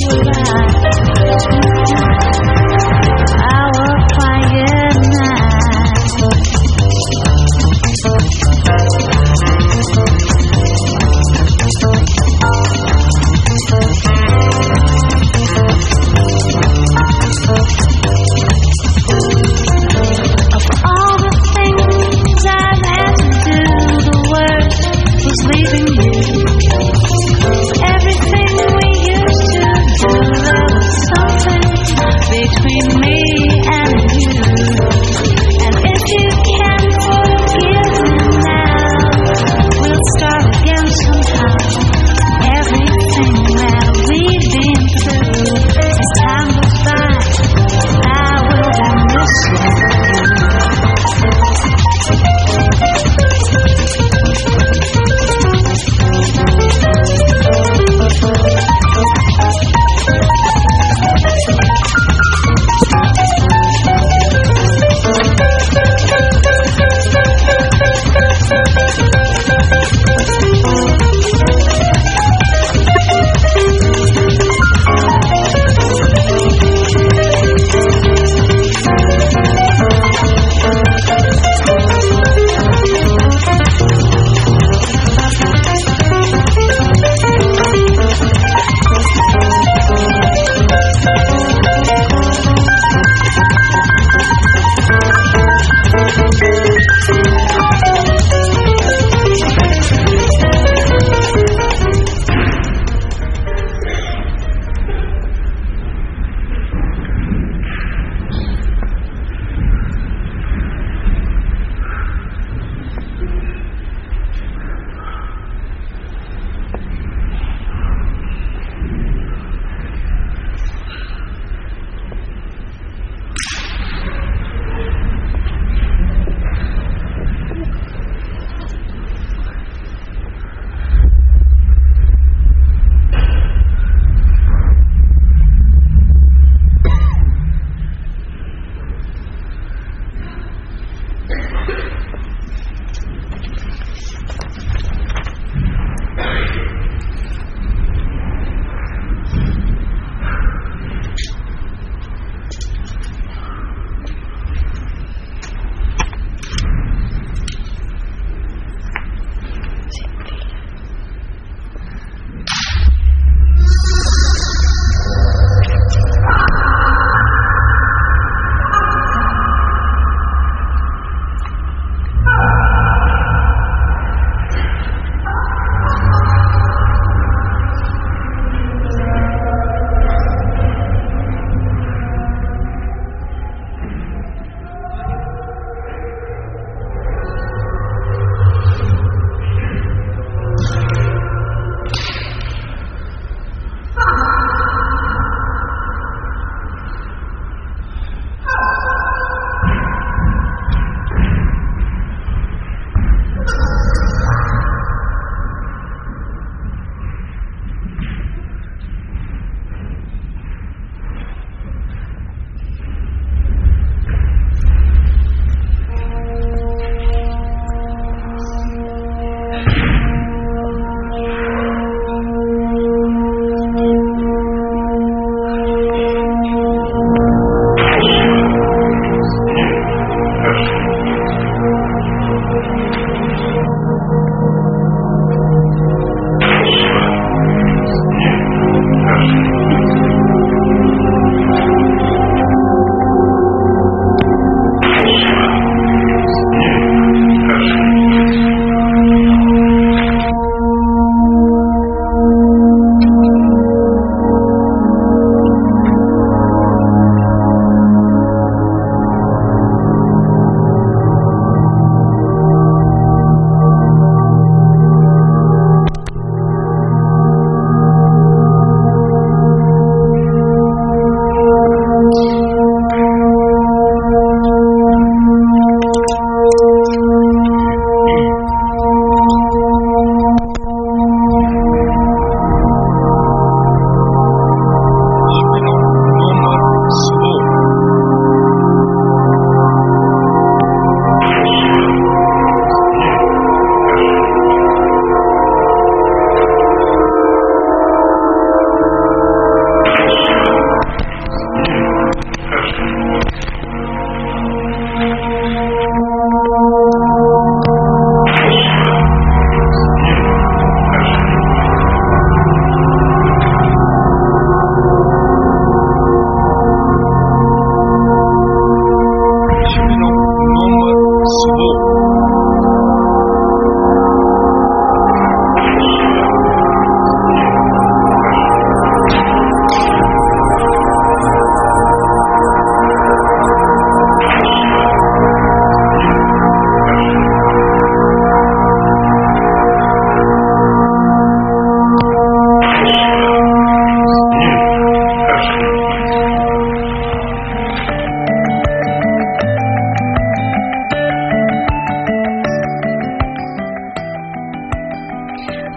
Everything we used to do.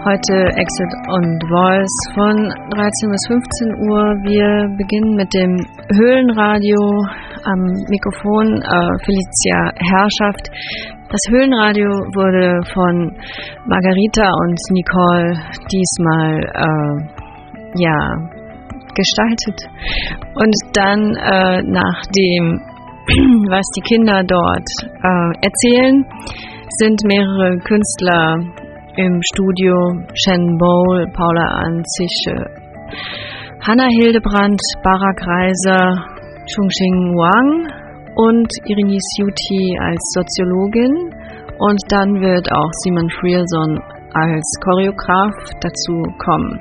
Heute Exit und Voice von 13 bis 15 Uhr. Wir beginnen mit dem Höhlenradio am Mikrofon Felicia Herrschaft. Das Höhlenradio wurde von Margarita und Nicole diesmal gestaltet. Und dann nach dem, was die Kinder dort erzählen, sind mehrere Künstler im Studio: Shannon Bowl, Paula Anzische, Hanna Hildebrandt, Barak Reiser, Chungxing Wang und Irini Yuti als Soziologin. Und dann wird auch Simon Frierson als Choreograf dazu kommen.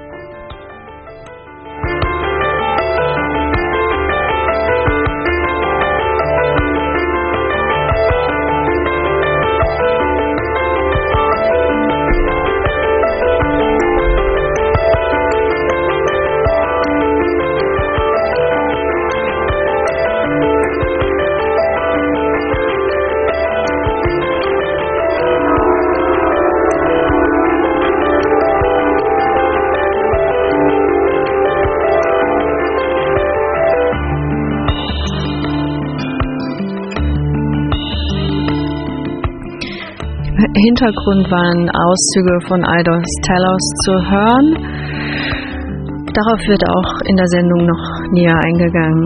Hintergrund waren Auszüge von Eidos Tellos zu hören. Darauf wird auch in der Sendung noch näher eingegangen.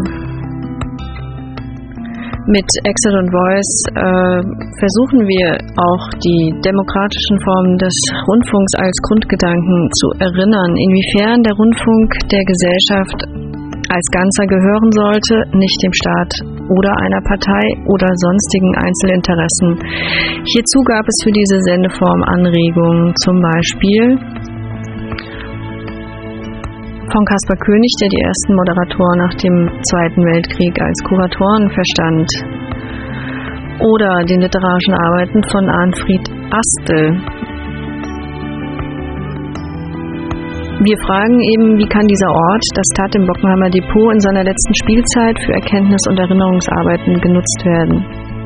Mit Exit und Voice versuchen wir auch die demokratischen Formen des Rundfunks als Grundgedanken zu erinnern, inwiefern der Rundfunk der Gesellschaft als Ganzer gehören sollte, nicht dem Staat oder einer Partei oder sonstigen Einzelinteressen. Hierzu gab es für diese Sendeform Anregungen, zum Beispiel von Caspar König, der die ersten Moderatoren nach dem Zweiten Weltkrieg als Kuratoren verstand, oder den literarischen Arbeiten von Arnfried Astel. Wir fragen eben, wie kann dieser Ort, das Tat im Bockenheimer Depot, in seiner letzten Spielzeit für Erkenntnis- und Erinnerungsarbeiten genutzt werden?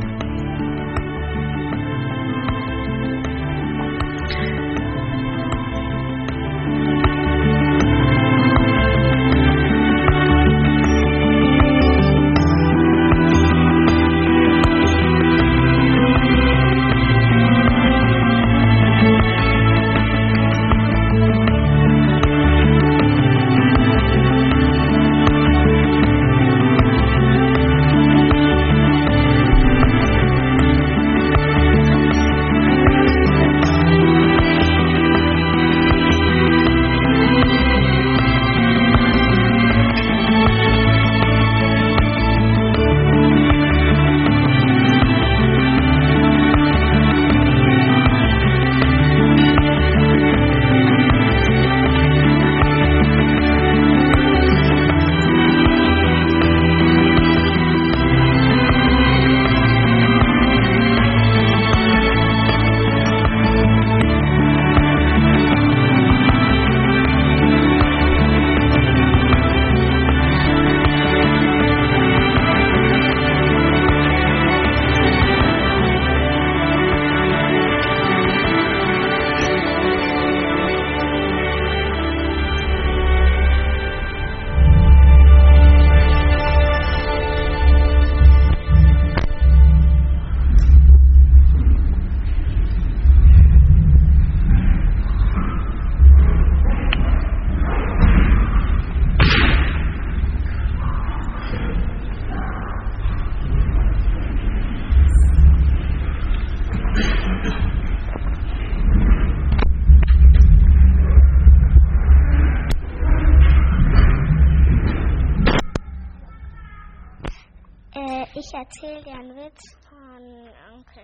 Ich erzähle dir einen Witz von Onkel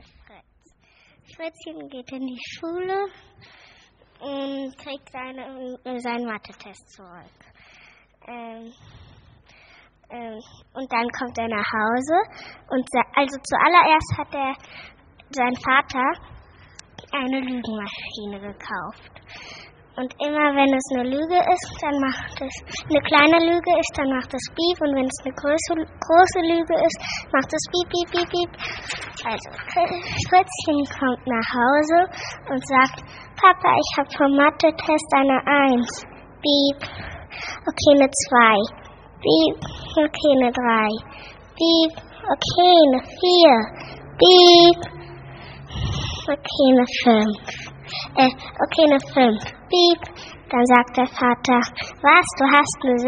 Fritz. Fritzchen geht in die Schule und kriegt seinen Mathe-Test zurück. Und dann kommt er nach Hause und zuallererst hat sein Vater eine Lügenmaschine gekauft. Und immer wenn es eine Lüge ist, dann macht es eine kleine Lüge ist, dann macht es Piep. Und wenn es eine große Lüge ist, macht es Piep, Piep, Piep, Piep. Also Fritzchen kommt nach Hause und sagt, Papa, ich habe vom Mathe-Test eine 1. Piep. Okay, eine 2. Piep. Okay, eine 3. Piep. Okay, eine 4. Piep. Okay, eine 5. Okay, eine 5. Piep. Dann sagt der Vater, was, du hast eine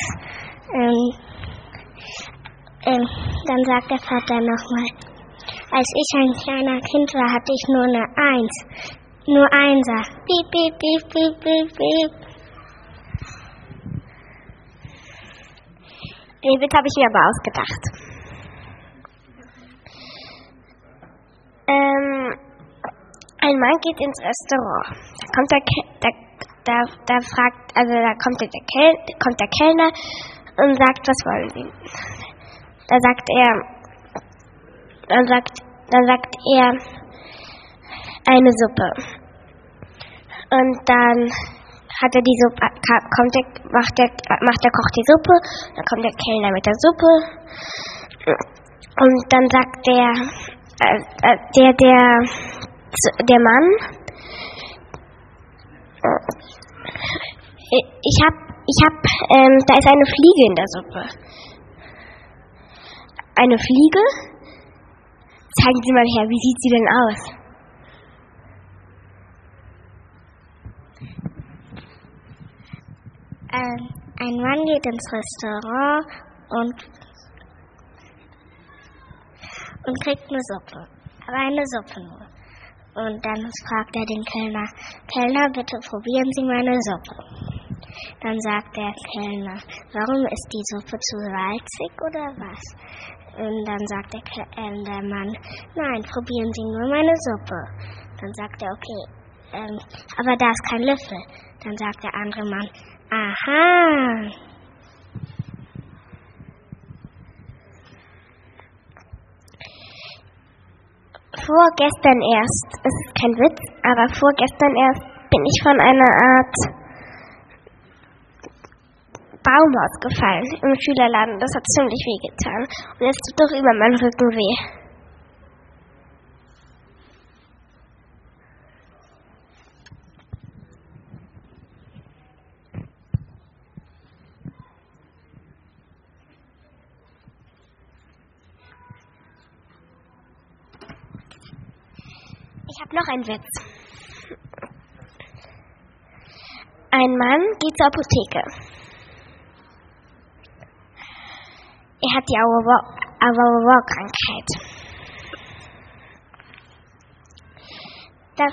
6? Dann sagt der Vater nochmal, als ich ein kleiner Kind war, hatte ich nur eine 1. Nur Einser. Piep, piep, piep, piep, piep, piep. Den Witz habe ich mir aber ausgedacht. Ein Mann geht ins Restaurant. Kommt der Kellner und sagt, was wollen Sie? Dann sagt er eine Suppe. Und dann hat er die Suppe, macht der Koch die Suppe, dann kommt der Kellner mit der Suppe und dann sagt der Mann, da ist eine Fliege in der Suppe. Eine Fliege? Zeigen Sie mal her, wie sieht sie denn aus? Ein Mann geht ins Restaurant und kriegt eine Suppe. Aber eine Suppe nur. Und dann fragt er den Kellner, Kellner, bitte probieren Sie meine Suppe. Dann sagt der Kellner, warum ist die Suppe zu salzig oder was? Und dann sagt der Mann, nein, probieren Sie nur meine Suppe. Dann sagt er, okay, aber da ist kein Löffel. Dann sagt der andere Mann, aha. Vorgestern erst, es ist kein Witz, aber vorgestern erst bin ich von einer Art Baumhaus gefallen im Schülerladen. Das hat ziemlich weh getan. Und es tut doch über meinen Rücken weh. Ich habe noch einen Witz. Ein Mann geht zur Apotheke. Er hat die Auer-Krankheit. Da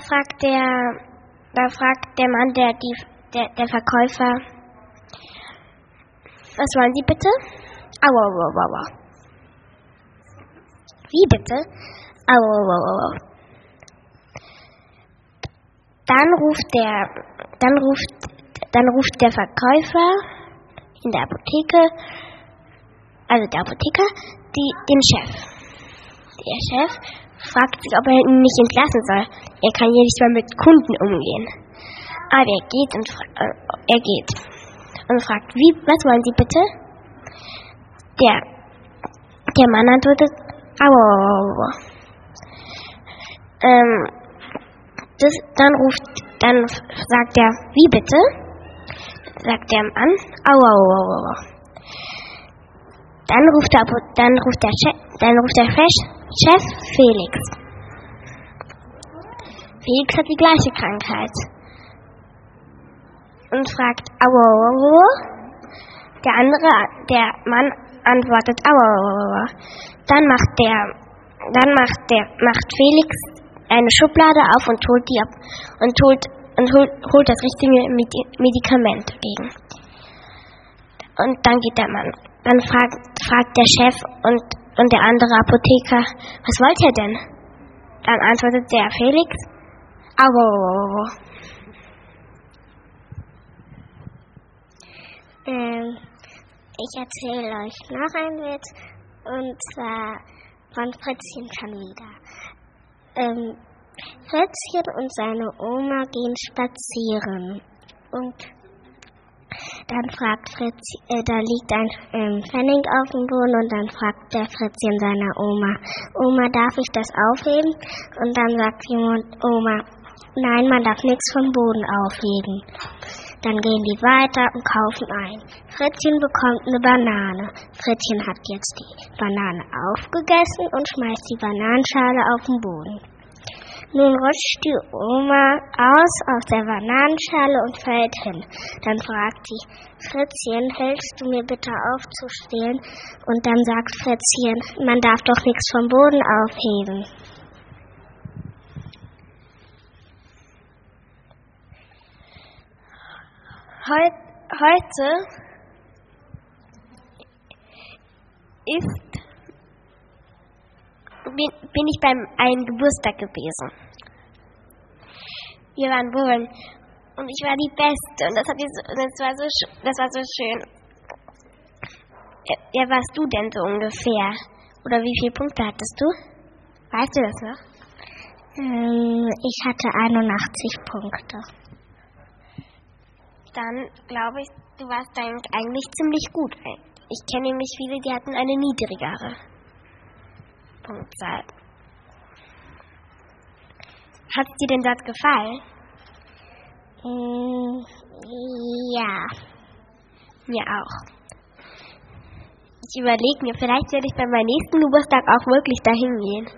fragt der Mann, der Verkäufer, was wollen Sie bitte? Auer. Wie bitte? Auer. Dann ruft der Verkäufer in der Apotheke, also der Apotheker, den Chef. Der Chef fragt sich, ob er ihn nicht entlassen soll. Er kann ja nicht mal mit Kunden umgehen. Aber er geht und fragt, was wollen Sie bitte? Der Mann antwortet, aua. Dann sagt er, wie bitte? Sagt der Mann, aua. Dann ruft der Chef Felix. Felix hat die gleiche Krankheit und fragt, aua. Der Mann antwortet, aua. Dann macht Felix eine Schublade auf und holt die ab und holt das richtige Medikament dagegen. Und dann geht der Mann. Dann fragt der Chef und der andere Apotheker, was wollt ihr denn? Dann antwortet der Felix, aua. Ich erzähle euch noch einen Witz, und zwar von Fritzchen schon wieder. Fritzchen und seine Oma gehen spazieren und dann fragt Fritz, da liegt ein Pfennig auf dem Boden und dann fragt der Fritzchen seiner Oma, Oma, darf ich das aufheben? Und dann sagt die Oma, nein, man darf nichts vom Boden aufheben. Dann gehen die weiter und kaufen ein. Fritzchen bekommt eine Banane. Fritzchen hat jetzt die Banane aufgegessen und schmeißt die Bananenschale auf den Boden. Nun rutscht die Oma aus der Bananenschale und fällt hin. Dann fragt sie, Fritzchen, hältst du mir bitte aufzustehen? Und dann sagt Fritzchen, man darf doch nichts vom Boden aufheben. Heute bin ich beim einen Geburtstag gewesen. Wir waren wohnen und ich war die Beste und das war so schön. Wer warst du denn so ungefähr? Oder wie viele Punkte hattest du? Weißt du das noch? Ich hatte 81 Punkte. Dann glaube ich, du warst eigentlich ziemlich gut. Ich kenne nämlich viele, die hatten eine niedrigere Punktzahl. Hat es dir denn dort gefallen? Ja. Mir auch. Ich überlege mir, vielleicht werde ich bei meinem nächsten Geburtstag auch wirklich dahin gehen.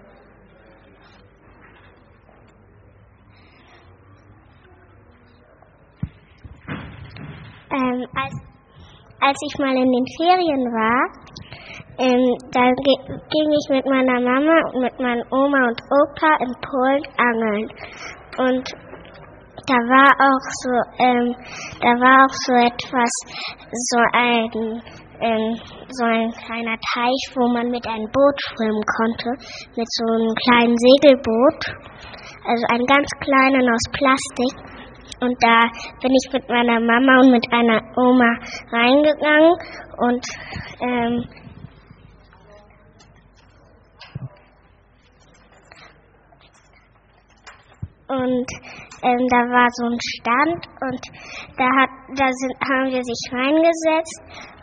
Als ich mal in den Ferien war, da ging ich mit meiner Mama und mit meiner Oma und Opa in Polen angeln. Und da war auch so etwas, so ein kleiner Teich, wo man mit einem Boot schwimmen konnte, mit so einem kleinen Segelboot, also einen ganz kleinen aus Plastik. Und da bin ich mit meiner Mama und mit einer Oma reingegangen und da war so ein Stand und haben wir sich reingesetzt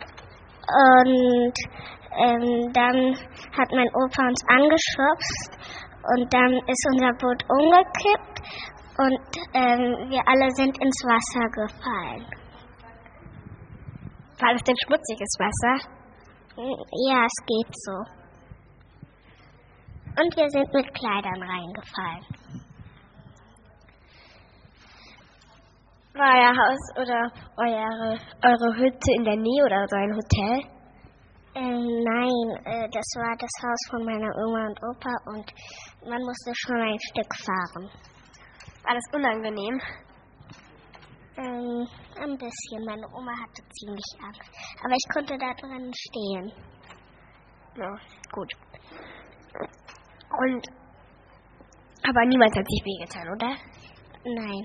und dann hat mein Opa uns angeschubst und dann ist unser Boot umgekippt und wir alle sind ins Wasser gefallen. War das denn schmutziges Wasser? Ja, es geht so. Und wir sind mit Kleidern reingefallen. War euer Haus oder eure Hütte in der Nähe oder so ein Hotel? Nein, das war das Haus von meiner Oma und Opa und man musste schon ein Stück fahren. War das unangenehm? Ein bisschen. Meine Oma hatte ziemlich Angst. Aber ich konnte da drin stehen. Ja, gut. Aber niemand hat sich wehgetan, oder? Nein.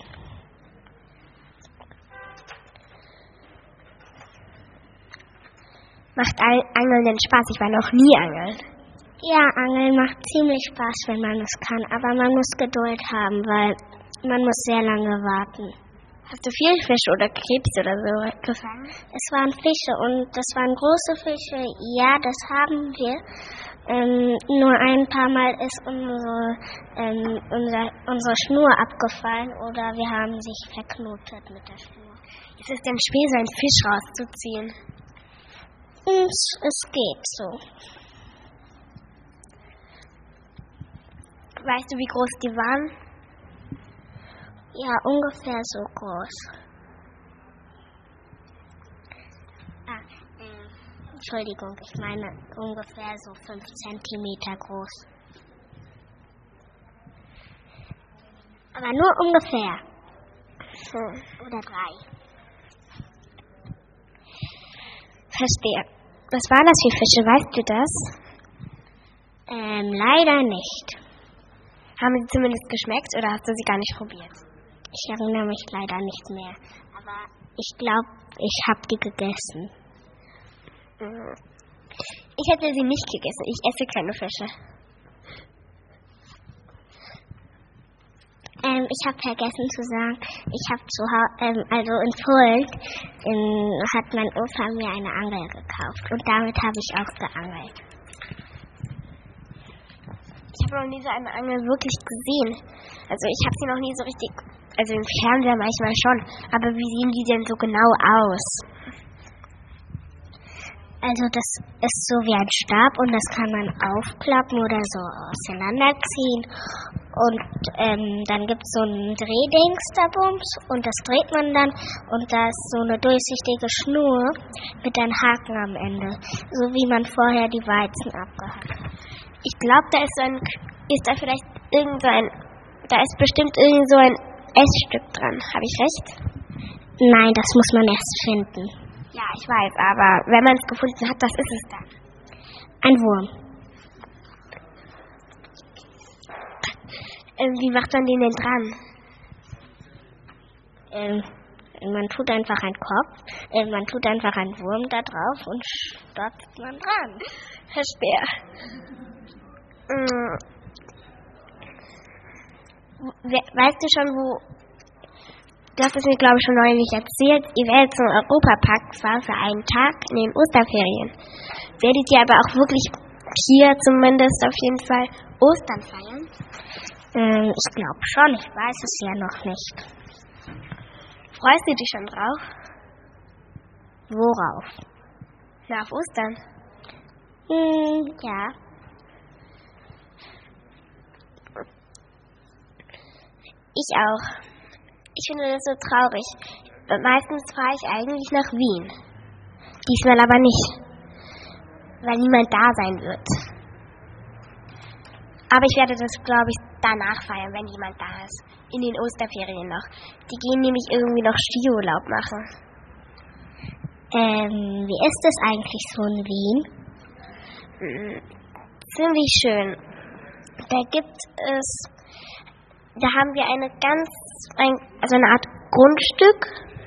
Macht Angeln denn Spaß? Ich war noch nie angeln. Ja, Angeln macht ziemlich Spaß, wenn man es kann. Aber man muss Geduld haben, weil man muss sehr lange warten. Hast du viel Fische oder Krebs oder so gefangen? Es waren Fische und das waren große Fische. Ja, das haben wir. Nur ein paar Mal ist unsere Schnur abgefallen oder wir haben sich verknotet mit der Schnur. Ist es denn schwer, so einen Fisch rauszuziehen? Es geht so. Weißt du, wie groß die waren? Ja, ungefähr so groß. Entschuldigung, ich meine ungefähr so 5 Zentimeter groß. Aber nur ungefähr. Oder 3. Verstehe. Was waren das für Fische, weißt du das? Leider nicht. Haben sie zumindest geschmeckt oder hast du sie gar nicht probiert? Ich erinnere mich leider nicht mehr. Aber ich glaube, ich habe die gegessen. Ich hätte sie nicht gegessen. Ich esse keine Fische. Ich habe vergessen zu sagen, ich habe also in Polen hat mein Opa mir eine Angel gekauft und damit habe ich auch geangelt. Ich habe noch nie so eine Angel wirklich gesehen. Also ich habe sie noch nie so richtig, also im Fernseher manchmal schon, aber wie sehen die denn so genau aus? Also das ist so wie ein Stab und das kann man aufklappen oder so auseinanderziehen. Und dann gibt es so ein Drehdings da Bums und das dreht man dann und da ist so eine durchsichtige Schnur mit einem Haken am Ende, so wie man vorher die Weizen abgehackt hat. Ich glaube, da ist bestimmt irgend so ein Essstück dran. Habe ich recht? Nein, das muss man erst finden. Ja, ich weiß, aber wenn man es gefunden hat, was ist es dann? Ein Wurm. Wie macht man den denn dran? Man tut einfach einen Kopf, man tut einfach einen Wurm da drauf und stopft man dran. Verstehe. Weißt du schon, wo... Du hast es mir, glaube ich, schon neulich erzählt. Ihr werdet zum Europapark fahren für einen Tag in den Osterferien. Werdet ihr aber auch wirklich hier zumindest auf jeden Fall Ostern feiern? Ich glaube schon, ich weiß es ja noch nicht. Freust du dich schon drauf? Worauf? Na, auf Ostern. Ja. Ich auch. Ich finde das so traurig. Meistens fahre ich eigentlich nach Wien. Diesmal aber nicht, weil niemand da sein wird. Aber ich werde das, glaube ich, danach feiern, wenn jemand da ist. In den Osterferien noch. Die gehen nämlich irgendwie noch Skiurlaub machen. Wie ist es eigentlich so in Wien? Ziemlich schön. Da haben wir eine Art Grundstück.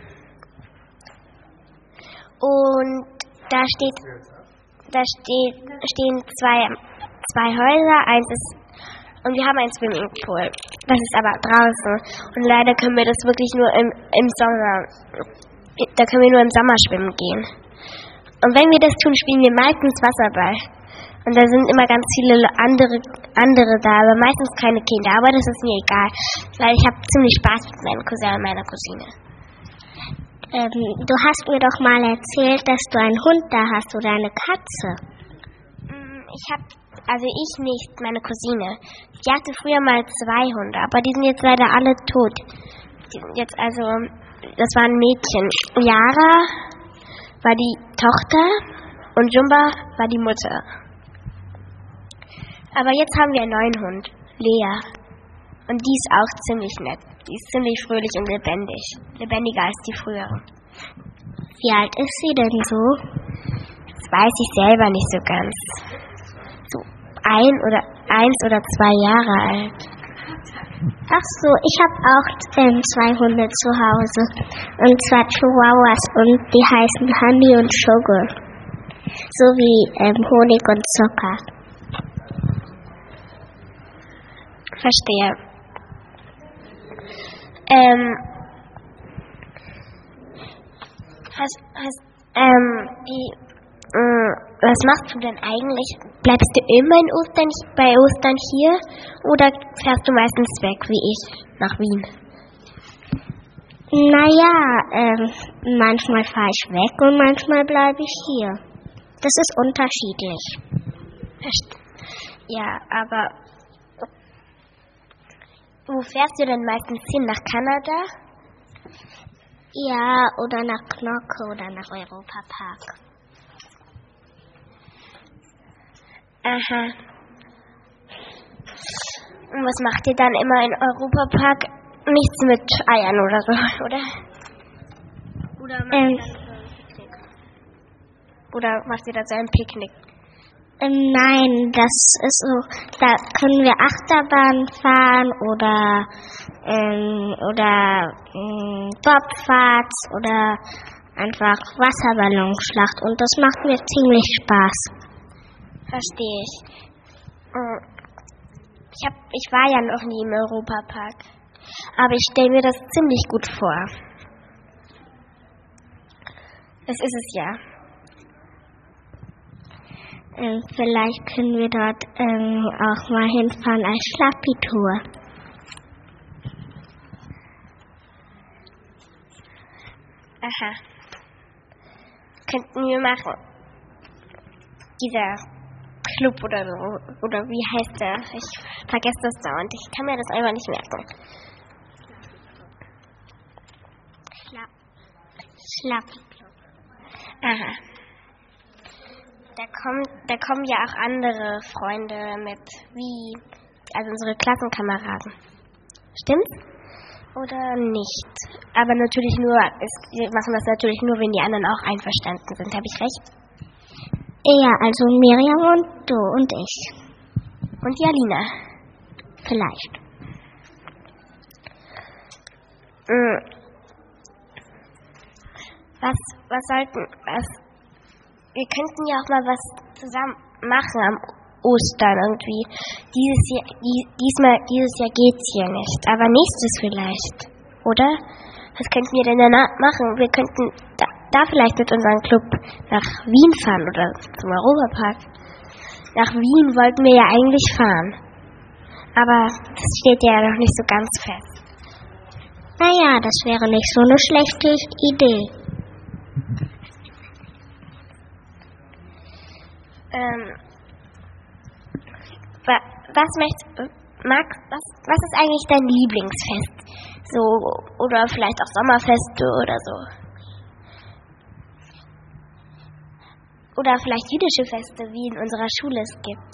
Und da stehen zwei Häuser, und wir haben ein Swimmingpool. Das ist aber draußen. Und leider können wir das wirklich nur im Sommer. Da können wir nur im Sommer schwimmen gehen. Und wenn wir das tun, spielen wir meistens Wasserball. Und da sind immer ganz viele andere da, aber meistens keine Kinder. Aber das ist mir egal, weil ich habe ziemlich Spaß mit meinem Cousin und meiner Cousine. Du hast mir doch mal erzählt, dass du einen Hund da hast oder eine Katze. Ich nicht, meine Cousine. Die hatte früher mal 2 Hunde, aber die sind jetzt leider alle tot. Das waren Mädchen. Yara war die Tochter und Jumba war die Mutter. Aber jetzt haben wir einen neuen Hund, Lea. Und die ist auch ziemlich nett. Die ist ziemlich fröhlich und lebendig. Lebendiger als die frühere. Wie alt ist sie denn so? Das weiß ich selber nicht so ganz. So 1 oder 2 Jahre alt. Ach so, ich habe auch 2 Hunde zu Hause. Und zwar Chihuahuas und die heißen Honey und Sugar. So wie Honig und Zucker. Verstehe. Was machst du denn eigentlich? Bleibst du immer bei Ostern hier oder fährst du meistens weg, wie ich, nach Wien? Naja, manchmal fahre ich weg und manchmal bleibe ich hier. Das ist unterschiedlich. Ja, aber wo fährst du denn meistens hin? Nach Kanada? Ja, oder nach Knocke oder nach Europapark. Aha. Und was macht ihr dann immer in Europapark? Nichts mit Eiern oder so, oder? Oder macht ihr da so ein Picknick? Nein, das ist so, da können wir Achterbahn fahren oder Bobfahrt oder einfach Wasserballonschlacht und das macht mir ziemlich Spaß. Verstehe ich. Ich war ja noch nie im Europapark. Aber ich stelle mir das ziemlich gut vor. Das ist es ja. Vielleicht können wir dort auch mal hinfahren als Schlappi-Tour. Aha. Könnten wir machen. Dieser Club oder so. Oder wie heißt der? Ich vergesse das dauernd. Ich kann mir das einfach nicht merken. Schlappi-Club. Aha. Da kommen ja auch andere Freunde mit, also unsere Klassenkameraden. Stimmt's? Oder nicht? Aber natürlich nur, wir machen das natürlich nur, wenn die anderen auch einverstanden sind. Habe ich recht? Ja, also Miriam und du und ich. Und die Alina? Vielleicht. Wir könnten ja auch mal was zusammen machen am Ostern irgendwie. Dieses Jahr geht's hier nicht, aber nächstes vielleicht, oder? Was könnten wir denn danach machen? Wir könnten da vielleicht mit unserem Club nach Wien fahren oder zum Europapark. Nach Wien wollten wir ja eigentlich fahren, aber das steht ja noch nicht so ganz fest. Naja, das wäre nicht so eine schlechte Idee. Was ist eigentlich dein Lieblingsfest? So, oder vielleicht auch Sommerfeste oder so. Oder vielleicht jüdische Feste, wie in unserer Schule es gibt.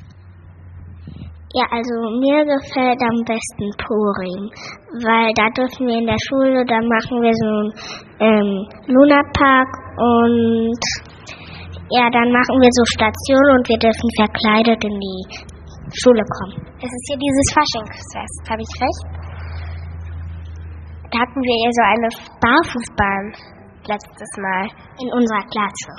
Ja, also mir gefällt am besten Purim, weil da dürfen wir in der Schule, da machen wir so einen Lunapark und ja, dann machen wir so Stationen und wir dürfen verkleidet in die Schule kommen. Es ist hier dieses Faschingsfest, habe ich recht? Da hatten wir ja so eine Barfußbahn letztes Mal. In unserer Klasse.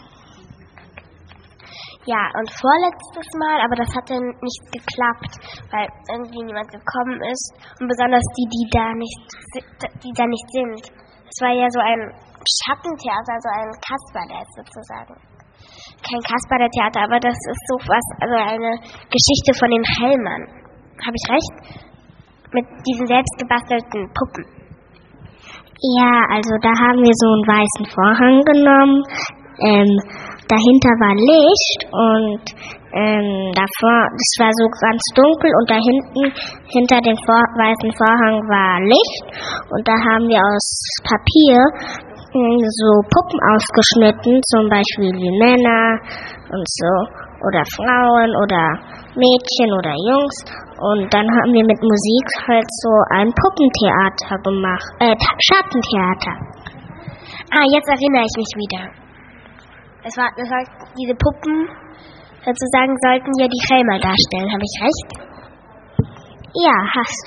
Ja, und vorletztes Mal, aber das hat dann nicht geklappt, weil irgendwie niemand gekommen ist und besonders die da nicht sind. Es war ja so ein Schattentheater, so ein Kasperle sozusagen. Kein Kasperle-Theater, aber das ist so was, also eine Geschichte von den Hellmann. Habe ich recht? Mit diesen selbstgebastelten Puppen. Ja, also da haben wir so einen weißen Vorhang genommen. Dahinter war Licht und davor, das war so ganz dunkel und da hinten, hinter dem weißen Vorhang war Licht und da haben wir aus Papier so Puppen ausgeschnitten, zum Beispiel wie Männer und so, oder Frauen oder Mädchen oder Jungs. Und dann haben wir mit Musik halt so ein Puppentheater gemacht, Schattentheater. Jetzt erinnere ich mich wieder. Das war diese Puppen, sozusagen sollten ja die Helmer darstellen, habe ich recht? Ja, hast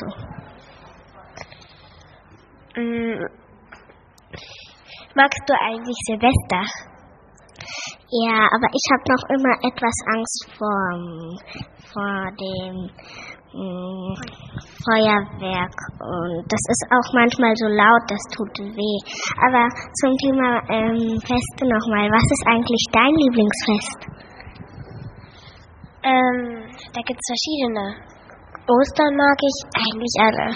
du. Magst du eigentlich Silvester? Ja, aber ich habe noch immer etwas Angst vor dem Feuerwerk. Und das ist auch manchmal so laut, das tut weh. Aber zum Thema Feste nochmal. Was ist eigentlich dein Lieblingsfest? Da gibt es verschiedene. Ostern mag ich eigentlich alle.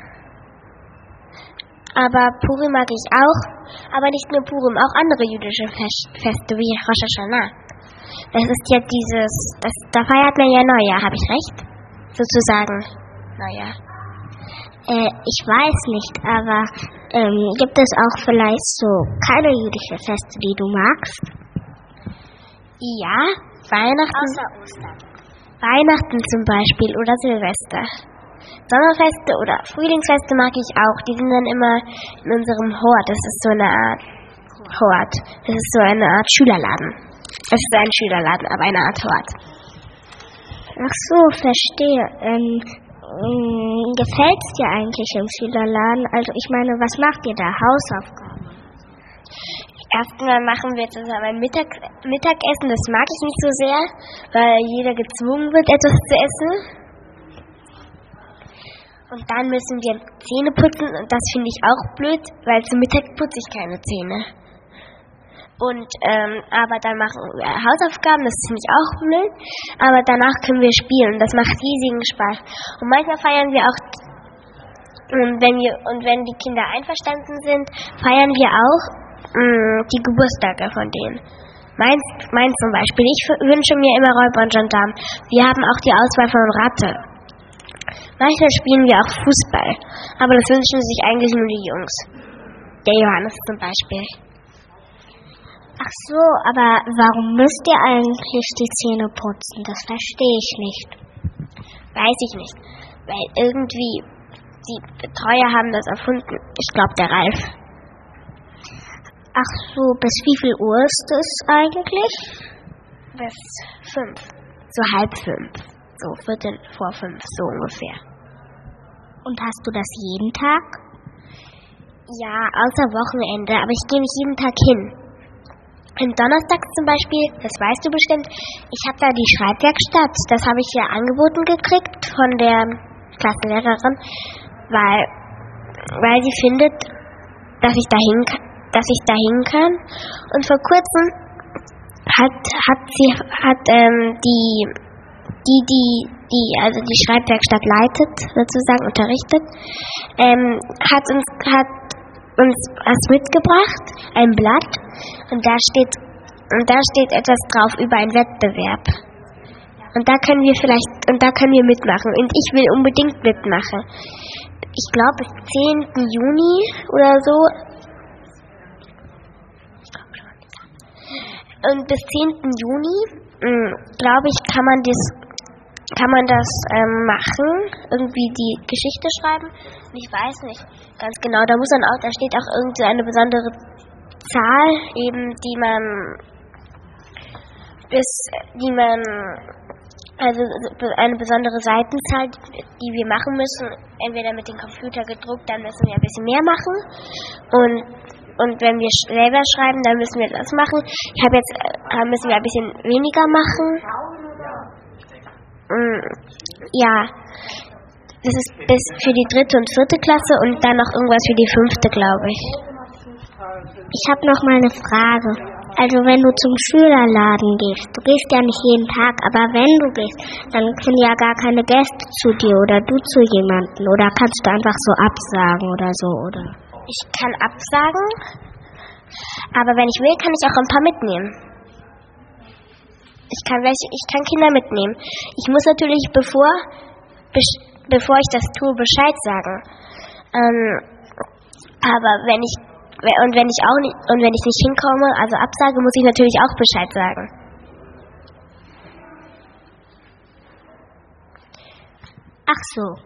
Aber Purim mag ich auch, aber nicht nur Purim, auch andere jüdische Feste wie Rosh Hashanah. Das ist ja da feiert man ja Neujahr, habe ich recht? Sozusagen Neujahr. Ich weiß nicht, aber gibt es auch vielleicht so keine jüdische Feste, die du magst? Ja, Weihnachten. Außer Ostern. Weihnachten zum Beispiel oder Silvester. Sommerfeste oder Frühlingsfeste mag ich auch. Die sind dann immer in unserem Hort. Das ist so eine Art Hort. Das ist so eine Art Schülerladen. Es ist ein Schülerladen, aber eine Art Hort. Ach so, verstehe. Gefällt es dir eigentlich im Schülerladen? Also ich meine, was macht ihr da? Hausaufgaben? Erstmal machen wir zusammen ein Mittagessen. Das mag ich nicht so sehr, weil jeder gezwungen wird, etwas zu essen. Und dann müssen wir Zähne putzen und das finde ich auch blöd, weil zum Mittag putze ich keine Zähne. Und aber dann machen wir Hausaufgaben, das finde ich auch blöd, aber danach können wir spielen, das macht riesigen Spaß. Und manchmal feiern wir auch, wenn die Kinder einverstanden sind, feiern wir auch die Geburtstage von denen. Meins zum Beispiel, ich wünsche mir immer Räuber und Gendarm. Wir haben auch die Auswahl von Ratte. Manchmal spielen wir auch Fußball, aber das wünschen sich eigentlich nur die Jungs. Der Johannes zum Beispiel. Ach so, aber warum müsst ihr eigentlich die Zähne putzen? Das verstehe ich nicht. Weiß ich nicht, weil irgendwie die Betreuer haben das erfunden. Ich glaube, der Ralf. Ach so, bis wie viel Uhr ist es eigentlich? Bis 5, so 4:30, so 4:45, so ungefähr. Und hast du das jeden Tag? Ja, außer Wochenende, aber ich gehe nicht jeden Tag hin. Am Donnerstag zum Beispiel, das weißt du bestimmt, ich habe da die Schreibwerkstatt, das habe ich ja angeboten gekriegt von der Klassenlehrerin, weil sie findet, dass ich dahin kann. Und vor kurzem hat die Schreibwerkstatt leitet, sozusagen unterrichtet, hat uns was mitgebracht, ein Blatt, und da steht etwas drauf über einen Wettbewerb. Und da können wir mitmachen. Und ich will unbedingt mitmachen. Ich glaube, bis 10. Juni oder so. Und bis 10. Juni, glaube ich, kann man das machen, irgendwie die Geschichte schreiben. Und ich weiß nicht ganz genau, da steht auch irgendwie eine besondere Zahl, eben also eine besondere Seitenzahl, die wir machen müssen, entweder mit dem Computer gedruckt, dann müssen wir ein bisschen mehr machen, und wenn wir selber schreiben, dann müssen wir das machen. Müssen wir ein bisschen weniger machen. Ja, das ist bis für die 3. und 4. Klasse und dann noch irgendwas für die 5., glaube ich. Ich habe noch mal eine Frage. Also wenn du zum Schülerladen gehst, du gehst ja nicht jeden Tag, aber wenn du gehst, dann können ja gar keine Gäste zu dir oder du zu jemandem, oder kannst du einfach so absagen oder so, oder? Ich kann absagen, aber wenn ich will, kann ich auch ein paar mitnehmen. Ich kann Kinder mitnehmen. Ich muss natürlich, bevor ich das tue, Bescheid sagen. Aber wenn ich nicht hinkomme, also absage, muss ich natürlich auch Bescheid sagen. Ach so.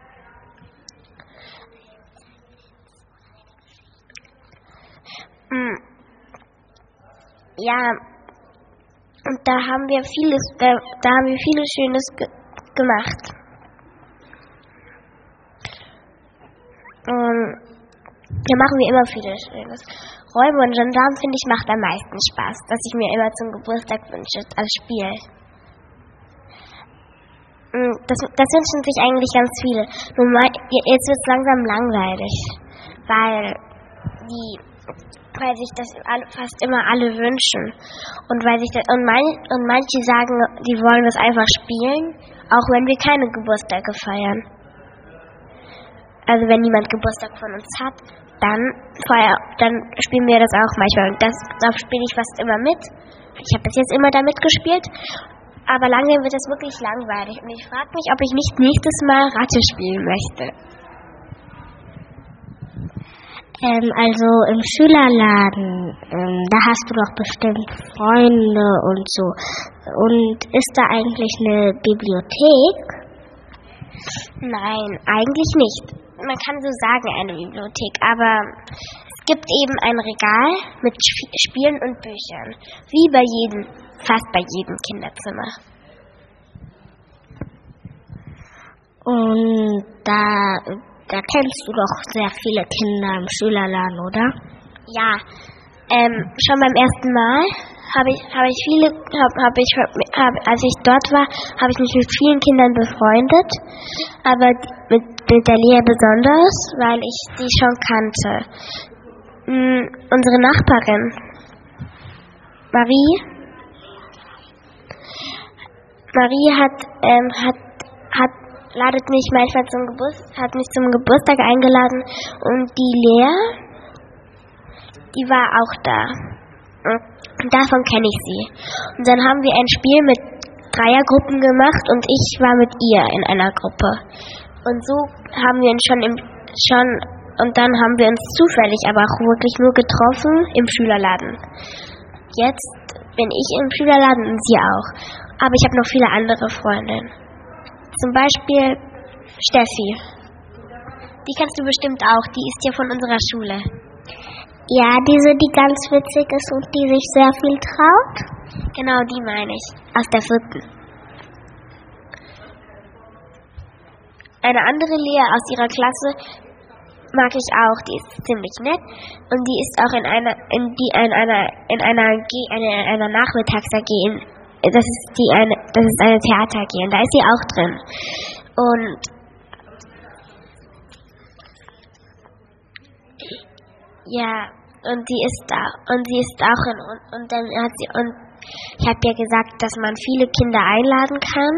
Ja, und da haben wir vieles Schönes gemacht. Da machen wir immer vieles Schönes. Räuber und Gendarm, finde ich, macht am meisten Spaß, dass ich mir immer zum Geburtstag wünsche, als Spiel. Das wünschen sich eigentlich ganz viele. Nur jetzt wird es langsam langweilig, weil sich das fast immer alle wünschen. Und manche sagen, die wollen das einfach spielen, auch wenn wir keine Geburtstage feiern. Also wenn niemand Geburtstag von uns hat, dann spielen wir das auch manchmal. Und da spiele ich fast immer mit. Ich habe bis jetzt immer da mitgespielt, aber langsam wird es wirklich langweilig. Und ich frage mich, ob ich nicht nächstes Mal Ratte spielen möchte. Also im Schülerladen, da hast du doch bestimmt Freunde und so. Und ist da eigentlich eine Bibliothek? Nein, eigentlich nicht. Man kann so sagen, eine Bibliothek, aber es gibt eben ein Regal mit Spielen und Büchern. Wie fast bei jedem Kinderzimmer. Und da kennst du doch sehr viele Kinder im Schülerladen, oder? Ja, schon beim ersten Mal als ich dort war, habe ich mich mit vielen Kindern befreundet, aber mit der Lea besonders, weil ich die schon kannte. Unsere Nachbarin, Marie ladet mich manchmal hat mich zum Geburtstag eingeladen und die Lea, die war auch da. Und davon kenne ich sie. Und dann haben wir ein Spiel mit Dreiergruppen gemacht und ich war mit ihr in einer Gruppe. Und so haben wir uns und dann haben wir uns zufällig, aber auch wirklich nur getroffen im Schülerladen. Jetzt bin ich im Schülerladen und sie auch. Aber ich habe noch viele andere Freundinnen. Zum Beispiel Steffi. Die kennst du bestimmt auch. Die ist ja von unserer Schule. Ja, die ganz witzig ist und die sich sehr viel traut. Genau, die meine ich. Aus der 4. Eine andere Lea aus ihrer Klasse mag ich auch. Die ist ziemlich nett und die ist auch in einer Nachmittags-AG. Das ist eine Theater-AG und da ist sie auch drin. Und ja, und sie ist da und sie ist auch und dann hat sie und ich habe ja gesagt, dass man viele Kinder einladen kann,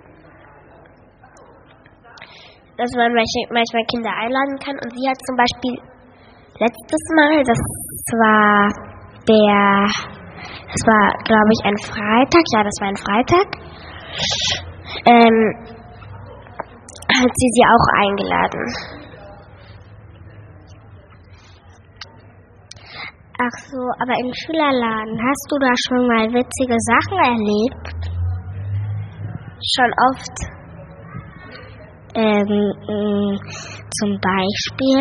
dass man manchmal Kinder einladen kann und sie hat zum Beispiel letztes Mal, das war glaube ich ein Freitag, hat sie auch eingeladen. Ach so, aber im Schülerladen, hast du da schon mal witzige Sachen erlebt? Schon oft. Zum Beispiel?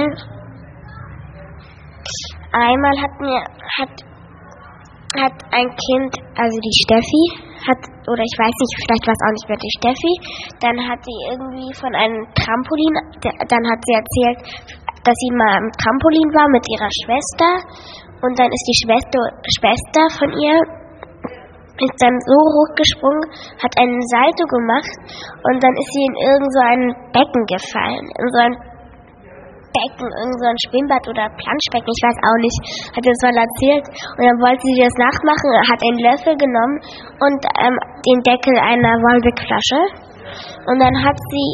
Einmal hat ein Kind, also die Steffi, oder ich weiß nicht, vielleicht war es auch nicht mehr die Steffi, dann hat sie irgendwie von einem Trampolin, dann hat sie erzählt, dass sie mal am Trampolin war mit ihrer Schwester und dann ist die Schwester von ihr ist dann so hochgesprungen, hat einen Salto gemacht und dann ist sie in irgend so ein Becken gefallen, in so ein Becken, irgend so ein Schwimmbad oder Planschbecken, ich weiß auch nicht, hat sie das mal erzählt und dann wollte sie das nachmachen, hat einen Löffel genommen und den Deckel einer Wolwig-Flasche und dann hat sie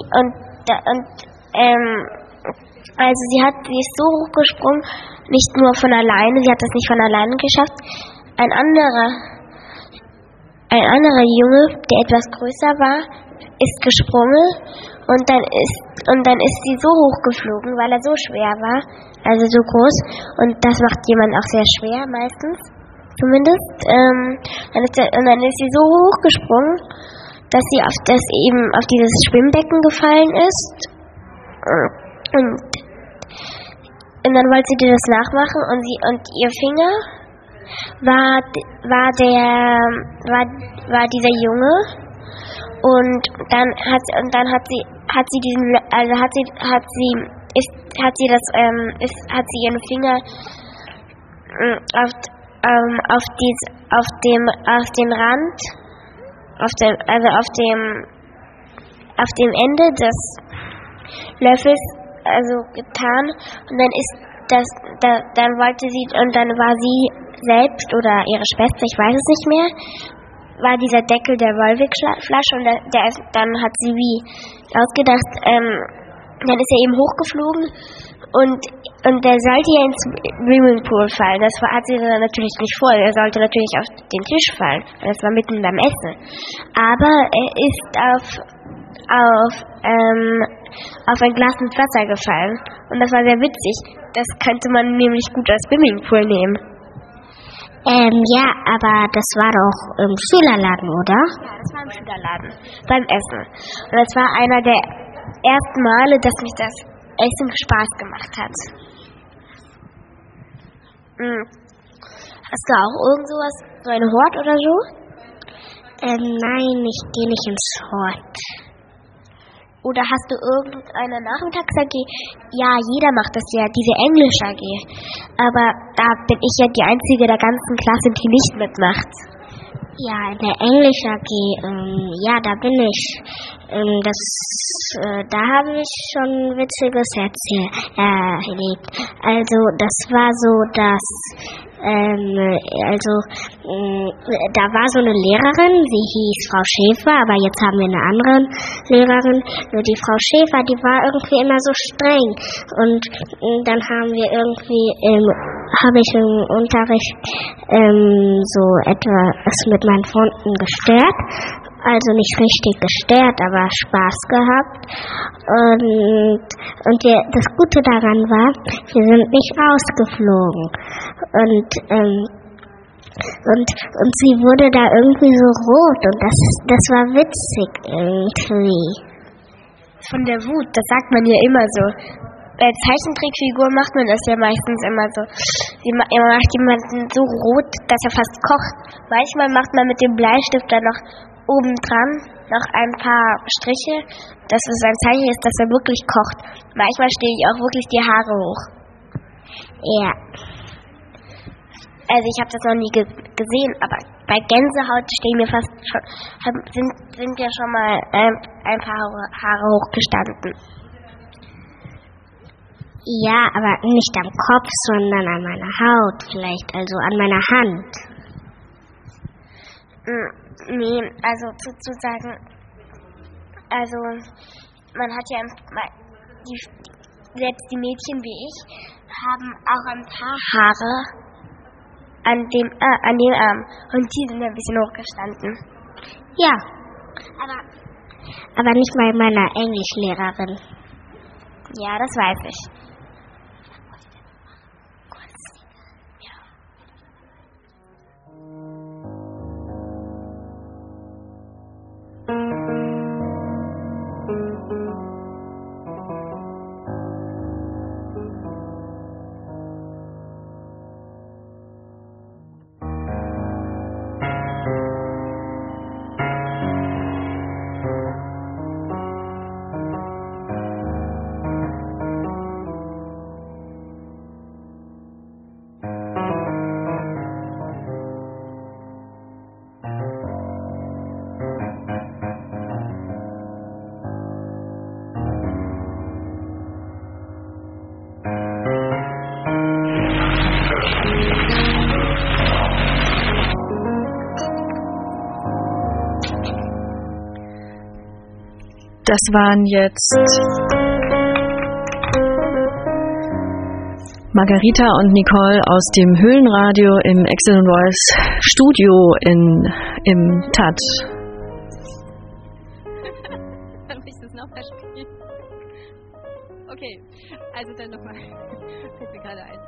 sie ist so hochgesprungen, nicht nur von alleine, sie hat das nicht von alleine geschafft, ein anderer Junge, der etwas größer war, ist gesprungen und dann ist sie so hoch geflogen, weil er so schwer war, also so groß und das macht jemand auch sehr schwer meistens, zumindest. Dann ist sie so hoch gesprungen, dass sie auf dieses Schwimmbecken gefallen ist und dann wollte sie das nachmachen und ihr Finger war dieser Junge und dann hat sie ihren Finger auf dem Ende des Löffels getan und dann wollte sie und dann war sie selbst oder ihre Schwester, ich weiß es nicht mehr, war dieser Deckel der Wolwig-Flasche und dann hat sie wie ausgedacht, dann ist er eben hochgeflogen und der sollte ja ins Swimmingpool fallen. Das hat sie dann natürlich nicht vor. Er sollte natürlich auf den Tisch fallen. Das war mitten beim Essen. Aber er ist auf ein Glas mit Wasser gefallen. Und das war sehr witzig. Das könnte man nämlich gut als Swimmingpool nehmen. Ja, aber das war doch im Schülerladen, oder? Ja, das war im Schülerladen, beim Essen. Und das war einer der ersten Male, dass mich das Essen Spaß gemacht hat. Hast du auch irgend sowas, so ein Hort oder so? Nein, ich gehe nicht ins Hort. Oder hast du irgendeine Nachmittags-AG? Ja, jeder macht das ja, diese Englisch-AG. Aber da bin ich ja die Einzige der ganzen Klasse, die nicht mitmacht. Ja, in der Englisch-AG, ja, da bin ich. Da habe ich schon Witziges erlebt. Also, das war so, dass, da war so eine Lehrerin, sie hieß Frau Schäfer, aber jetzt haben wir eine andere Lehrerin. Nur die Frau Schäfer, die war irgendwie immer so streng. Und dann habe ich im Unterricht so etwas mit meinen Freunden gestört. Also nicht richtig gestört, aber Spaß gehabt. Und das Gute daran war, wir sind nicht rausgeflogen. Und sie wurde da irgendwie so rot und das war witzig irgendwie. Von der Wut, das sagt man ja immer so. Bei Zeichentrickfiguren macht man das ja meistens immer so. Man macht jemanden so rot, dass er fast kocht. Manchmal macht man mit dem Bleistift dann noch obendran noch ein paar Striche, dass es ein Zeichen ist, dass er wirklich kocht. Manchmal stehen auch wirklich die Haare hoch. Ja. Also ich habe das noch nie gesehen, aber bei Gänsehaut stehen mir fast schon, sind ja schon mal ein paar Haare hochgestanden. Ja, aber nicht am Kopf, sondern an meiner Haut vielleicht, also an meiner Hand. Nee, also sozusagen, also man hat ja, selbst die Mädchen wie ich, haben auch ein paar Haare an dem Arm und die sind ein bisschen hochgestanden. Ja, aber nicht bei meiner Englischlehrerin. Ja, das weiß ich. Das waren jetzt Margarita und Nicole aus dem Höhlenradio im Excellent Voice Studio im TAT. Dann muss ich das nochmal spielen. Okay, also dann nochmal. Fällt mir gerade ein.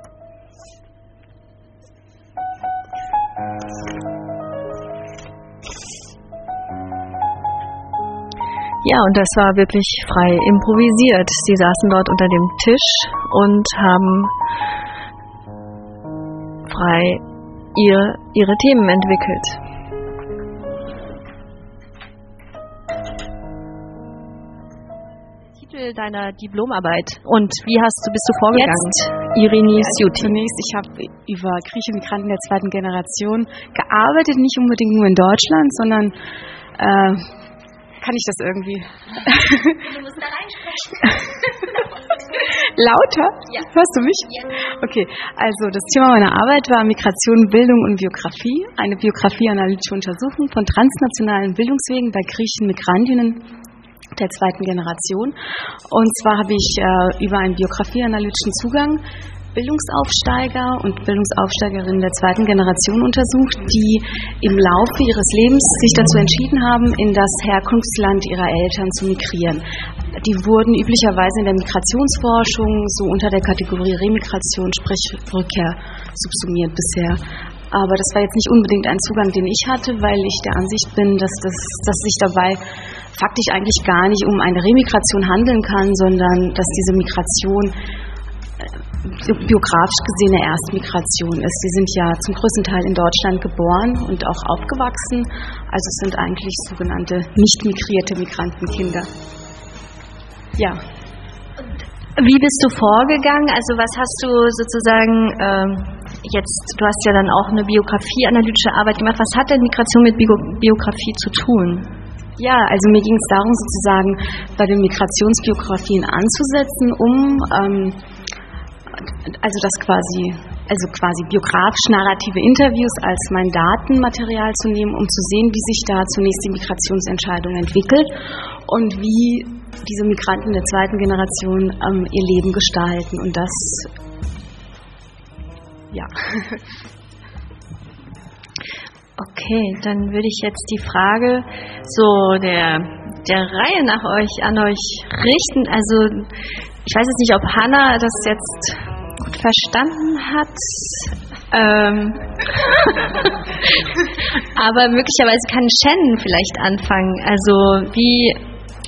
Ja, und das war wirklich frei improvisiert. Sie saßen dort unter dem Tisch und haben frei ihre Themen entwickelt. Titel deiner Diplomarbeit. Und wie bist du vorgegangen? Irini Siuti. Zunächst, ich habe über griechische Migranten der zweiten Generation gearbeitet, nicht unbedingt nur in Deutschland, sondern kann ich das irgendwie? Du musst da reinsprechen. Lauter? Ja. Hörst du mich? Ja. Okay, also das Thema meiner Arbeit war Migration, Bildung und Biografie. Eine biografieanalytische Untersuchung von transnationalen Bildungswegen bei griechischen Migrantinnen der zweiten Generation. Und zwar habe ich über einen biografieanalytischen Zugang Bildungsaufsteiger und Bildungsaufsteigerinnen der zweiten Generation untersucht, die im Laufe ihres Lebens sich dazu entschieden haben, in das Herkunftsland ihrer Eltern zu migrieren. Die wurden üblicherweise in der Migrationsforschung so unter der Kategorie Remigration, sprich Rückkehr, subsumiert bisher. Aber das war jetzt nicht unbedingt ein Zugang, den ich hatte, weil ich der Ansicht bin, dass sich dabei faktisch eigentlich gar nicht um eine Remigration handeln kann, sondern dass diese Migration biografisch gesehen eine Erstmigration ist. Sie sind ja zum größten Teil in Deutschland geboren und auch aufgewachsen. Also es sind eigentlich sogenannte nicht migrierte Migrantenkinder. Ja. Wie bist du vorgegangen? Also was hast du sozusagen jetzt, du hast ja dann auch eine biografie-analytische Arbeit gemacht. Was hat denn Migration mit Biografie zu tun? Ja, also mir ging es darum, sozusagen bei den Migrationsbiografien anzusetzen, quasi biografisch narrative Interviews als mein Datenmaterial zu nehmen, um zu sehen, wie sich da zunächst die Migrationsentscheidung entwickelt und wie diese Migranten der zweiten Generation ihr Leben gestalten. Und das, ja. Okay, dann würde ich jetzt die Frage so der Reihe nach an euch richten. Also ich weiß jetzt nicht, ob Hannah das jetzt gut verstanden hat, aber möglicherweise kann Shen vielleicht anfangen. Also wie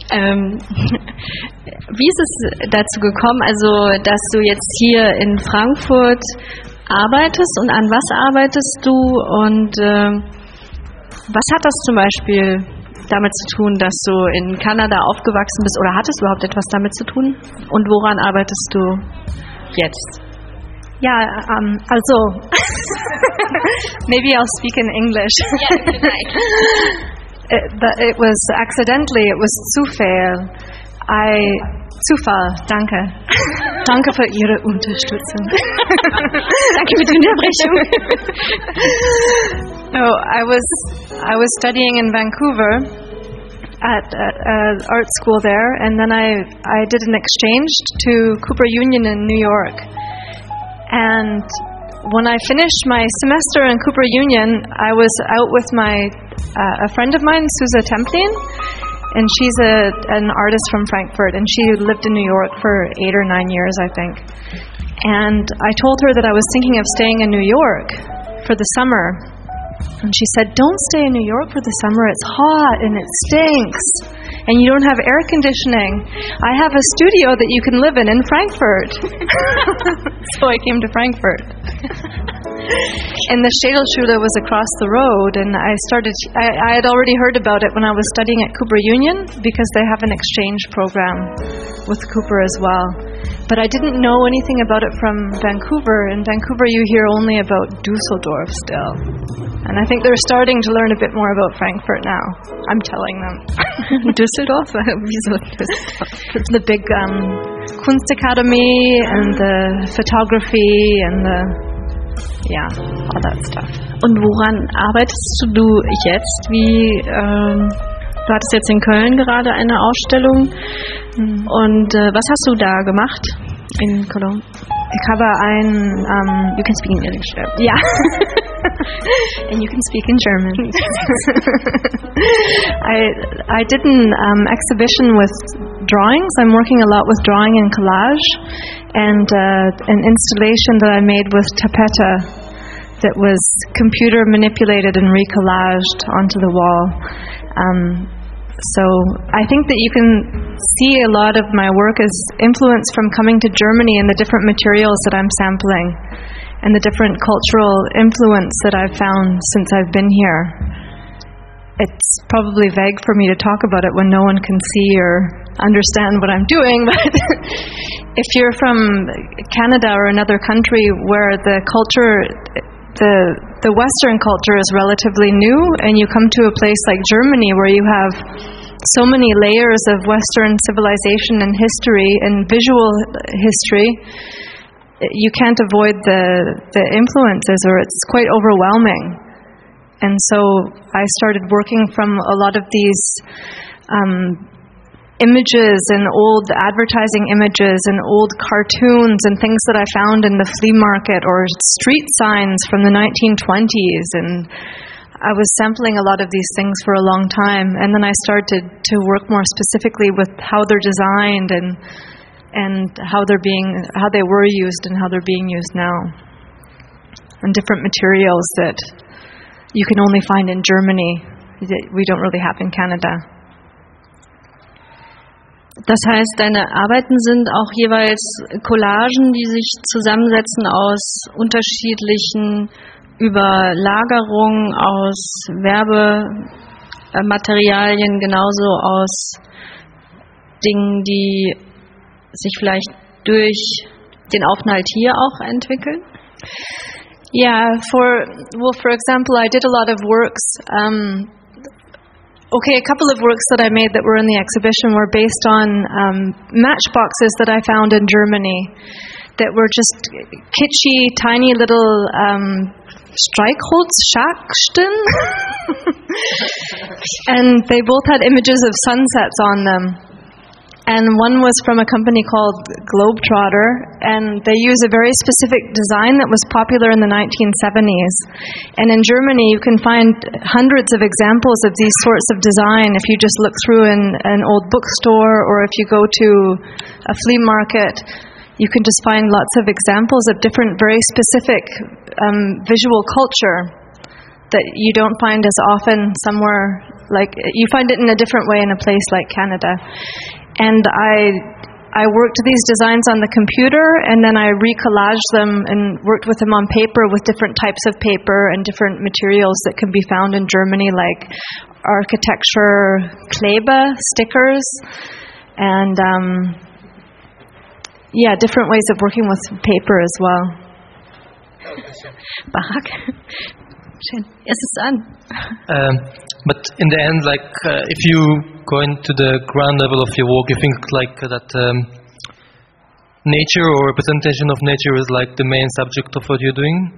ist es dazu gekommen, also dass du jetzt hier in Frankfurt arbeitest und an was arbeitest du und was hat das zum Beispiel damit zu tun, dass du in Kanada aufgewachsen bist oder hat es überhaupt etwas damit zu tun und woran arbeitest du jetzt? Ja, also maybe I'll speak in English. It was accidentally, it was Zufall. Zufall, danke. Danke für Ihre Unterstützung. Danke für die Unterbrechung. No, I was studying in Vancouver at art school there, and then I did an exchange to Cooper Union in New York. And when I finished my semester in Cooper Union, I was out with a friend of mine, Susa Templin, and she's an artist from Frankfurt, and she lived in New York for 8 or 9 years, I think. And I told her that I was thinking of staying in New York for the summer. And she said, "Don't stay in New York for the summer. It's hot and it stinks. And you don't have air conditioning. I have a studio that you can live in Frankfurt." So I came to Frankfurt. And the Städelschule was across the road, and I had already heard about it when I was studying at Cooper Union, because they have an exchange program with Cooper as well. But I didn't know anything about it from Vancouver. In Vancouver you hear only about Düsseldorf still. And I think they're starting to learn a bit more about Frankfurt now. I'm telling them. Düsseldorf? Wieso Düsseldorf? It's the big Kunstakademie and the photography and all that stuff. Und woran arbeitest du jetzt? Du hattest jetzt in Köln gerade eine Ausstellung. Und was hast du da gemacht in Cologne? Ich habe you can speak in English. Yeah. And you can speak in German. I did an exhibition with drawings. I'm working a lot with drawing and collage, and an installation that I made with tapeta that was computer manipulated and recollaged onto the wall. So I think that you can see a lot of my work as influence from coming to Germany and the different materials that I'm sampling and the different cultural influence that I've found since I've been here. It's probably vague for me to talk about it when no one can see or understand what I'm doing, but if you're from Canada or another country where the culture, the Western culture is relatively new, and you come to a place like Germany where you have so many layers of Western civilization and history and visual history, you can't avoid the influences, or it's quite overwhelming. And so I started working from a lot of these images and old advertising images and old cartoons and things that I found in the flea market or street signs from the 1920s, and I was sampling a lot of these things for a long time, and then I started to work more specifically with how they're designed and how they were used and how they're being used now, and different materials that you can only find in Germany that we don't really have in Canada. Das heißt, deine Arbeiten sind auch jeweils Collagen, die sich zusammensetzen aus unterschiedlichen Überlagerungen, aus Werbematerialien, genauso aus Dingen, die sich vielleicht durch den Aufenthalt hier auch entwickeln? Yeah, for example, I did a lot of works. A couple of works that I made that were in the exhibition were based on matchboxes that I found in Germany that were just kitschy, tiny little Streichholzschachteln. And they both had images of sunsets on them. And one was from a company called Globetrotter, and they use a very specific design that was popular in the 1970s. And in Germany, you can find hundreds of examples of these sorts of design if you just look through an old bookstore, or if you go to a flea market. You can just find lots of examples of different, very specific visual culture that you don't find as often somewhere, like you find it in a different way in a place like Canada. And I worked these designs on the computer, and then I recollaged them and worked with them on paper with different types of paper and different materials that can be found in Germany, like architecture Kleber, stickers, and different ways of working with paper as well. Barak, schön. Es ist an. But in the end, if you go into the ground level of your work, you think that nature or representation of nature is the main subject of what you're doing?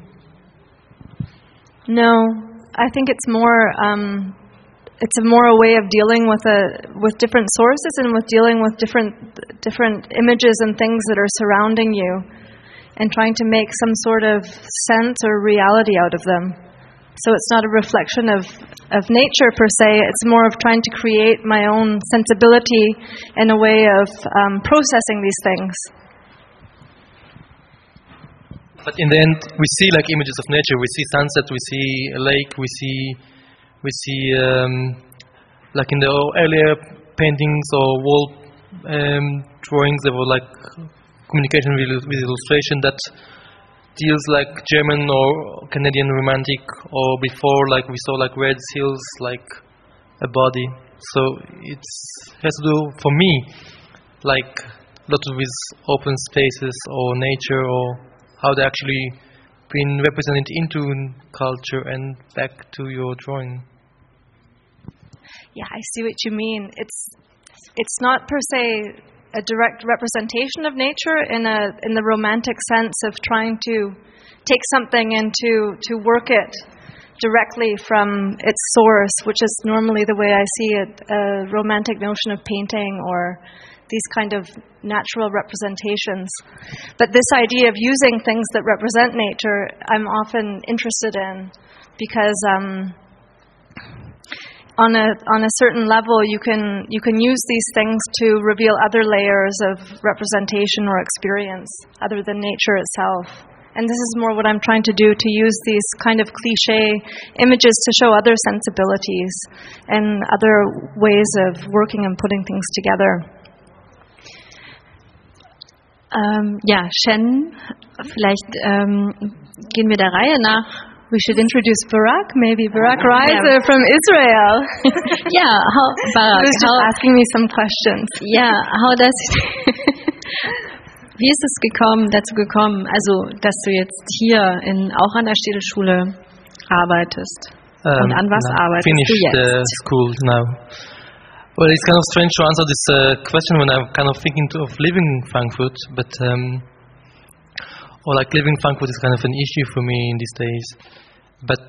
No, I think it's more a way of dealing with different sources and with dealing with different images and things that are surrounding you, and trying to make some sort of sense or reality out of them. So it's not a reflection of nature per se, it's more of trying to create my own sensibility and a way of processing these things. But in the end, we see images of nature. We see sunset, we see a lake, we see in the earlier paintings or wall drawings, there were communication with illustration that deals German or Canadian romantic, or before we saw red hills, a body. So it has to do, for me, a lot with open spaces or nature, or how they actually been represented into culture and back to your drawing. Yeah, I see what you mean. It's not per se a direct representation of nature in the romantic sense of trying to take something and to work it directly from its source, which is normally the way I see it, a romantic notion of painting or these kind of natural representations. But this idea of using things that represent nature, I'm often interested in, because on a certain level, you can use these things to reveal other layers of representation or experience other than nature itself. And this is more what I'm trying to do, to use these kind of cliche images to show other sensibilities and other ways of working and putting things together. Shen, vielleicht gehen wir der Reihe nach. We should introduce Barak, maybe. Barak Reiser from Israel. Barak. He was just asking me some questions. Wie ist es dazu gekommen, also, dass du jetzt hier auch an der Städelschule arbeitest? Und an was arbeitest du jetzt? Finished the school now. Well, it's kind of strange to answer this question when I'm kind of thinking of leaving Frankfurt, but leaving Frankfurt is kind of an issue for me in these days. But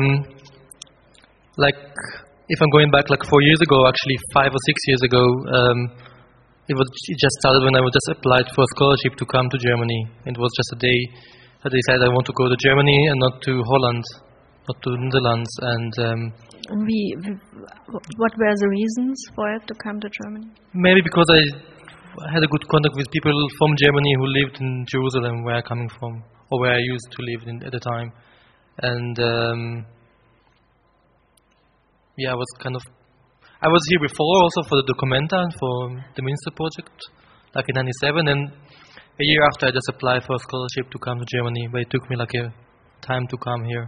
if I'm going back 4 years ago, actually 5 or 6 years ago, it just started when I just applied for a scholarship to come to Germany. It was just a day that I decided I want to go to Germany and not to Holland, not to Netherlands. And what were the reasons for it to come to Germany? Maybe because I had a good contact with people from Germany who lived in Jerusalem, where I'm coming from, or where I used to live at the time. And I was here before also for the Documenta and for the Münster project, in 97, and a year after I just applied for a scholarship to come to Germany, but it took me a time to come here.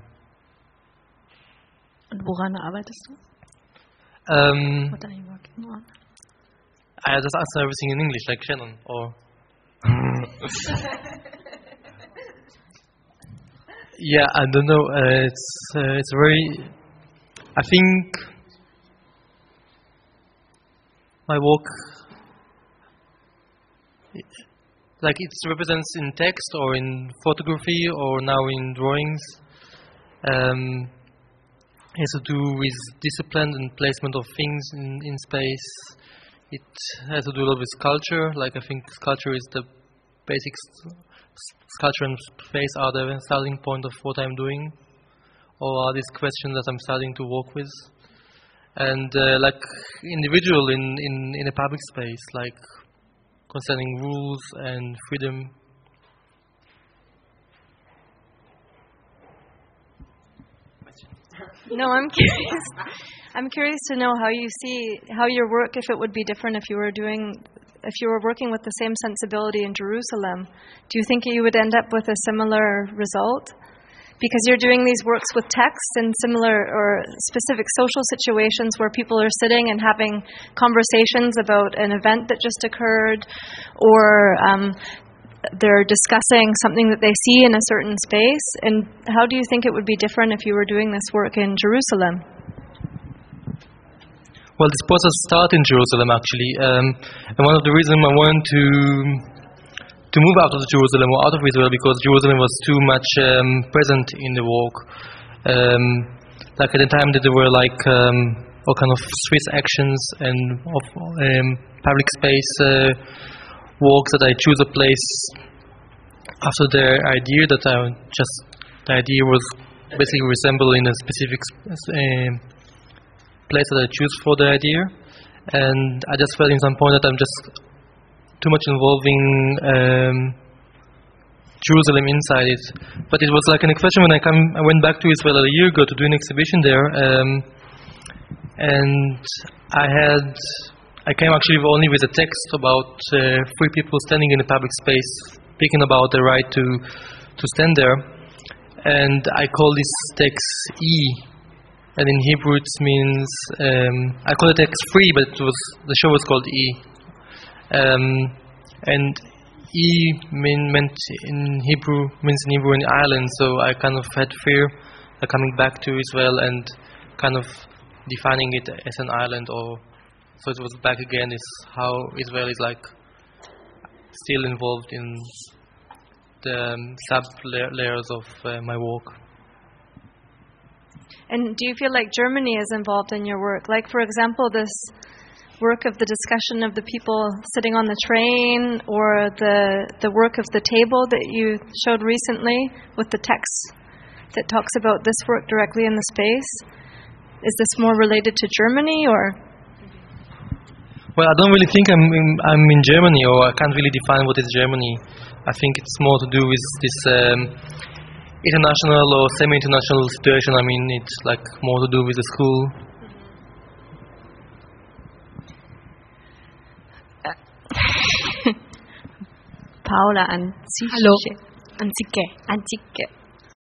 Und woran arbeitest du? What are you working on? I just answer everything in English, like Shannon, or. Yeah, I don't know. It's very. I think my work, like it represents in text or in photography or now in drawings. It has to do with discipline and placement of things in space. It has to do a lot with sculpture. Like I think sculpture is the basic. Sculpture and space are the starting point of what I'm doing, or are these questions that I'm starting to work with. And like individual in a public space, like concerning rules and freedom. No, I'm curious. I'm curious to know how you see how your work, if it would be different if you were working with the same sensibility in Jerusalem. Do you think you would end up with a similar result? Because you're doing these works with text in similar or specific social situations where people are sitting and having conversations about an event that just occurred, or they're discussing something that they see in a certain space. And how do you think it would be different if you were doing this work in Jerusalem? Well, this process started in Jerusalem actually, and one of the reasons I wanted to move out of Jerusalem or out of Israel, because Jerusalem was too much present in the work. Like at the time that there were like all kind of Swiss actions and of public space works, that I choose a place after the idea that the idea was basically resemble in a specific place that I choose for the idea, and I just felt in some point that I'm just too much involving Jerusalem inside it. But it was like an expression when I went back to Israel a year ago to do an exhibition there, and I came actually only with a text about 3 people standing in a public space speaking about the right to stand there, and I call this text E, and in Hebrew it means I call it text 3, but the show was called E. And E means in Hebrew in Ireland, so I kind of had fear of coming back to Israel and kind of defining it as an island, or so it was back again is how Israel is like still involved in the sub-layers of my work. And do you feel like Germany is involved in your work? Like, for example, this work of the discussion of the people sitting on the train, or the work of the table that you showed recently with the text that talks about this work directly in the space. Is this more related to Germany, or? Well, I don't really think I'm in Germany, or I can't really define what is Germany. I think it's more to do with this international or semi-international situation. I mean, it's like more to do with the school. Paula Anziche. Hallo. Anziche.